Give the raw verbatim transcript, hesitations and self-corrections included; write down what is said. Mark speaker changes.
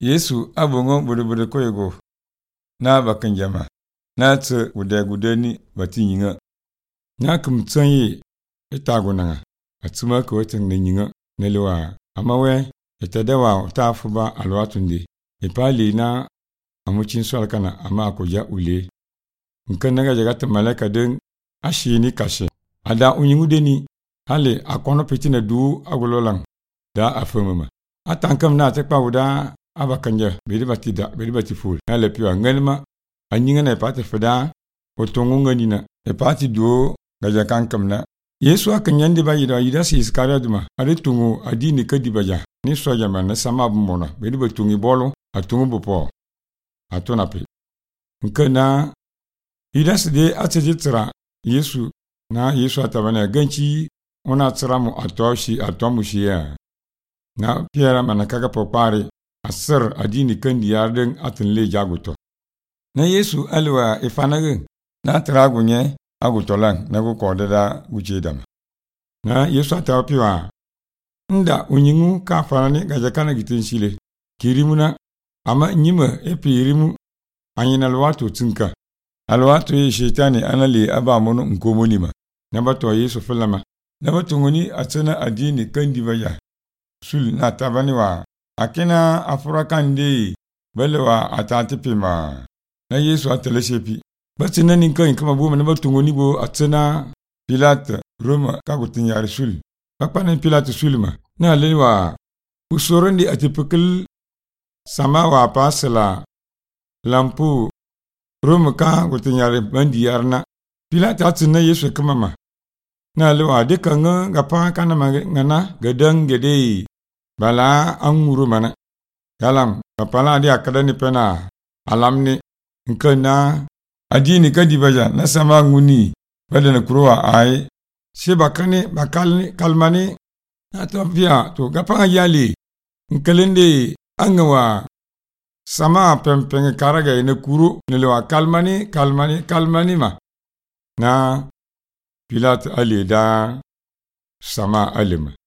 Speaker 1: Yesu abongo bude-bude koyego na bakan jama na tse gude-gudeni bati nyinga na kum tsanyi itagunanga atsuma ko wetin ne nyinga ne lewa amawe itadewa ta fuba alwatunde ipali na amucin swalkana ama akoja ule nkan naga jagata malaka den ashini kashe ada unyingudeni hale akono pitina du agulolang da afamama atankam na tekpa wuda abakanja bedi batida bedi batiful hale piwa ngelma anyinga na pati fada otongunga nina e pati do gaja kankamna Yesu akanyande ba yida yida si iskara duma are tungu adini kadibaja ni soja man na sama bumona bedi batungi bolo atungu bopo atona pe nkana yida side atejitra Yesu na Yesu atabana ganchi ona tsiramu atoshi atomushia na piera manakaga popare asir adini kandi yarden atin jaguto na Yesu alwa ifanaga na tragunye agutolan na go kodada gujedam na Yesu atapiwa nda unyingu ka farani gajakana gitinshile kirimuna ama nyima epirimu anyina alwatu tsinka alwatu ye shetani anali aba mono nkomonima nabato Yesu fulama nabatungoni atsana adini kandi baya sul na tabani wa akina afurakande belewa atatipima na Yesu ateleshepi batsina ninka kama buma nabatungoni bo atsana Pilate Roma kagutin sul bakpanen Pilate sulma na lewa usorondi atipikil sama wa pasela lampu Roma ka gutin yare bandi yarna Pilate atsina Yesu kama ma na lewa deka nga gapa kana ngana gadang gede bala anguru mana galam kapala dia kadani pena alamni nkana adini kadibaja na sama nguni badana kuruwa ai shebakane bakalni kalmani atopia to gapa yali nkalende angwa sama pempeng karaga ine kuru nelewa kalmani kalmani kalmani ma na Pilate alida sama alima